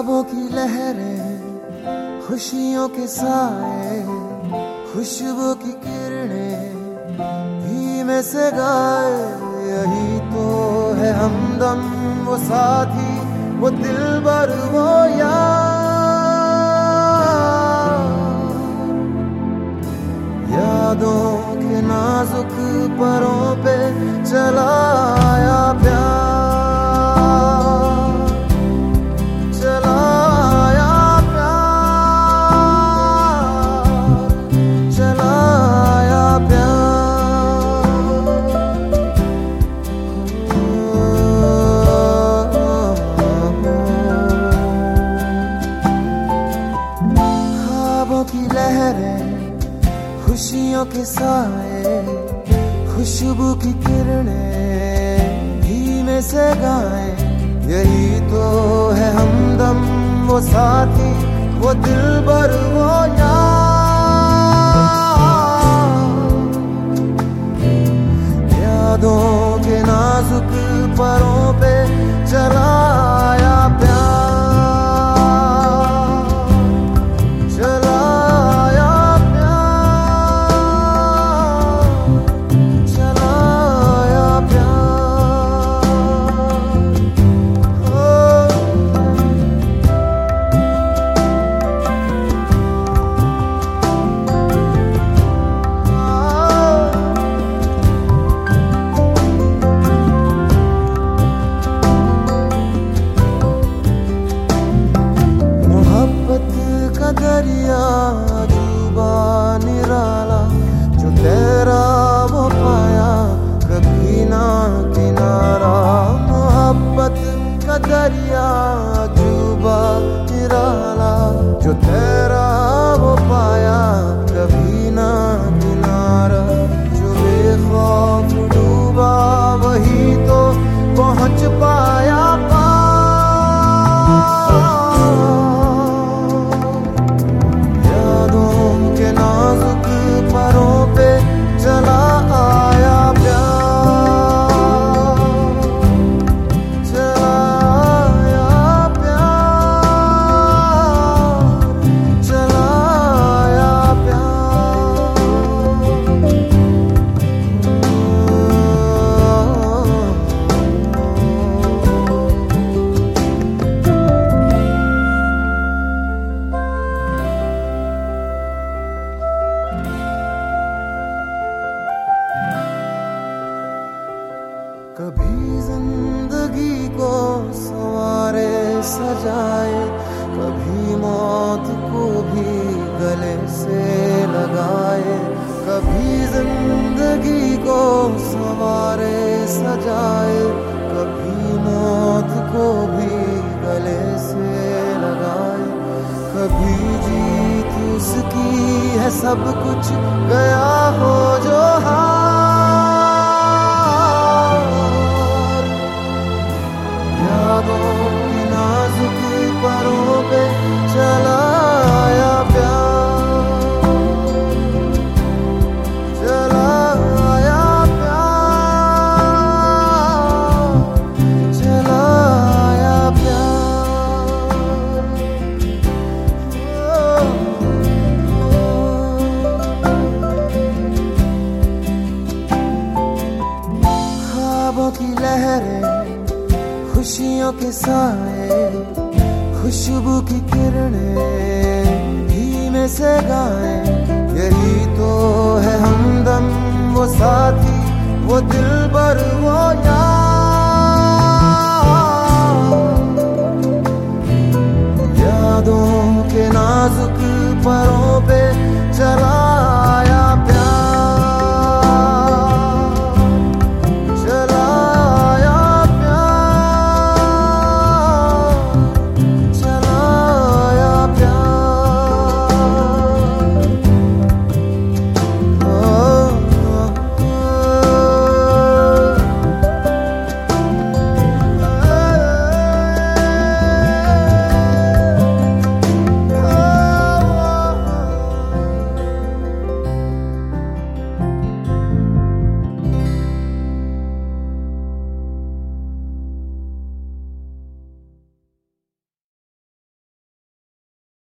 ख्वाबों की लहरें, खुशियों के साए, खुशबू की किरणें धीमे से गाए। यही तो है हमदम, वो साथी, वो दिलबर, वो यार। यादों के नाजुक परों पे चलाया प्यार, खुशियों के साए, खुशबू की किरणें धीमे से गाए। यही तो है हमदम, वो साथी, वो दिलबर, वो यार। यादों के नाजुक परों पे चलाया प्यार, दरिया डूबा निराला, जो तेरा वो पाया कभी ना किनारा। मोहब्बत का दरिया डूबा निराला, जो तेरा वो पाया कभी ना किनारा। जो बेखौफ डूबा वही तो पहुंच पाया पार। परों पे चला आया प्यार, चला आया प्यार, चला आया प्यार। कभी जिंदगी को सवारे सजाए, कभी मौत को भी गले से लगाए। कभी जिंदगी को सवारे सजाए, कभी मौत को भी गले से लगाए। कभी जीत उसकी है सब कुछ गया हो जो हार। यादों की नाजुक परों पे चलाया प्यार, चलाया प्यार, चलाया प्यार। ख्वाबों की लहरें, खुशियों के साए, खुशबू की किरणें धीमे से गाए। यही तो है हमदम, वो साथी, वो दिलबर, वो यार।